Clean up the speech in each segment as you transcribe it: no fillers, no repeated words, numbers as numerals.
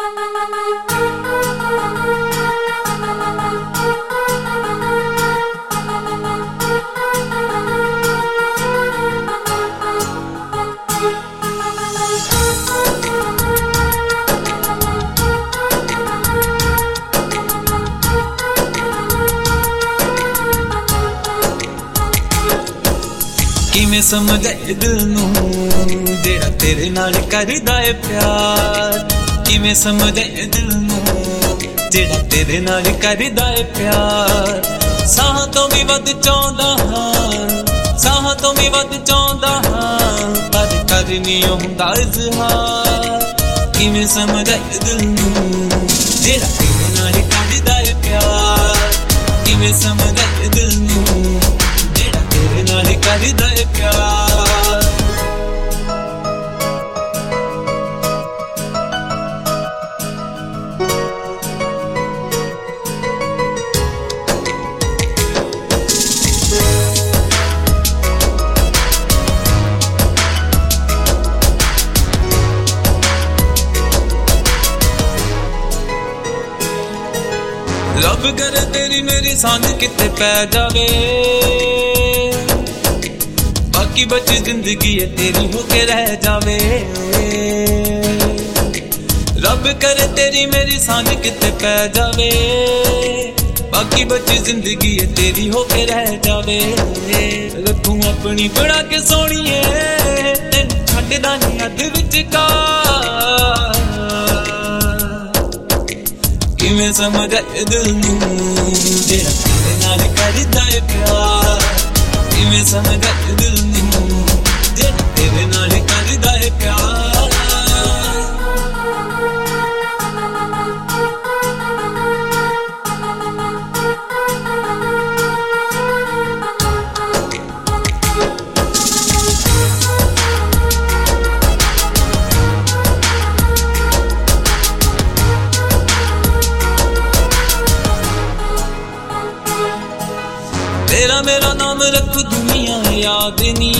किवें समझाए दिल नूं जेड़ा तेरे नाल करदा है प्यार। किवें समझाए दिल नूं जेड़ा तेरे नाल करदा है प्यार। साह तो भी वध चाहुंदा हां, साह तो भी वध चाहुंदा हां, पर कर नहीं हुंदा इज़हार। किवें समझाए दिल नूं जेड़ा तेरे नाल करदा है प्यार। किवें समझाए दिल नूं तेरे नाल करदा है प्यार। रब करे तेरी मेरी सांझ किते पै जावे, बाकी बची जिंदगी है तेरी होके रह जावे। रब करे तेरी मेरी सांझ किते पै जावे, बाकी बची जिंदगी है तेरी होके रह जावे। रखूं अपनी बना के सोहणीए तेनू छड्डदा नहीं अध विचकार। किवें समझाए दिल नूं जेड़ा तेरे नाल करदा है प्यार। किवें समझाए दिल नूं जेड़ा तेरे नाल करदा है प्यार। तेरा मेरा नाम रख दुनिया याद नी,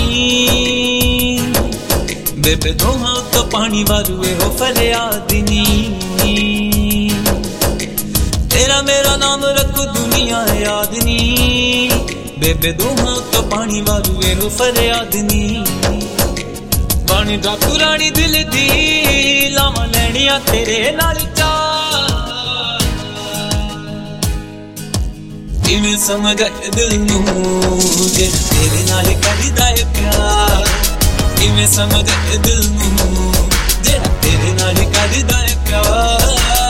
बेबे दोहां तो पानी वारुए हो फरियाद नी। तेरा मेरा नाम रख दुनिया याद नी, बेबे दोहां तो पानी वारुए हो फरियाद नी। पानी डाकू रानी दिल दी लावां लैणियां तेरे नाल किवें समझाए दिल नूं जेड़ा तेरे नाल करदा है प्यार। किवें समझाए दिल नूं जेड़ा तेरे नाल करदा है प्यार।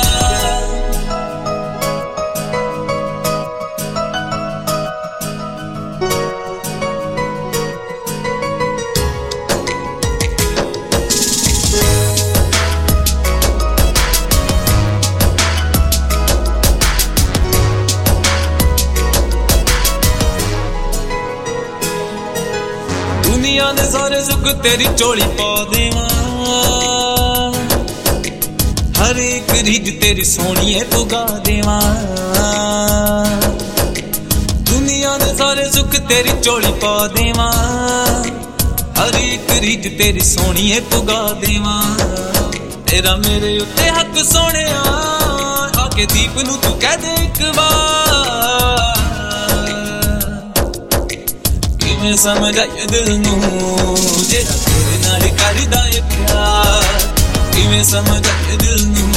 दुनिया दे सारे सुख तेरी झोली पा देवां, हर एक रीझ तेरी सोहणीए पुगा देवां। दुनिया दे सारे सुख तेरी झोली पा देवां, हर एक रीझ तेरी सोहणीए पुगा देवां। तेरा मेरे उत्ते हक सोहणिया आके दीप नूं तू कह दे इक बार। किवें समझाए दिल नूं जेड़ा तेरे नाल करदा है प्यार। किवें समझाए दिल नूं